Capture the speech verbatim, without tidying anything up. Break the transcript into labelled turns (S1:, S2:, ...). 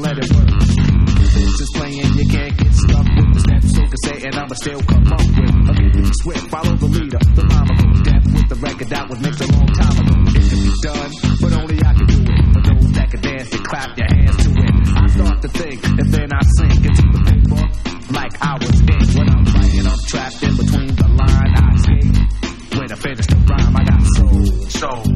S1: let it work. This is playing, you can't get stuck with the steps. So can say, and I'ma still come up with a get swift. Follow the leader, the rhyme will go deaf with the record that was mixed a long time ago. It can be done, but only I can do it. For those that can dance, and clap your hands to it. I start to think, and then I sink into the paper like I was in. When I'm writing, I'm trapped in between the line. I escape. When I finish the rhyme, I got soul, soul.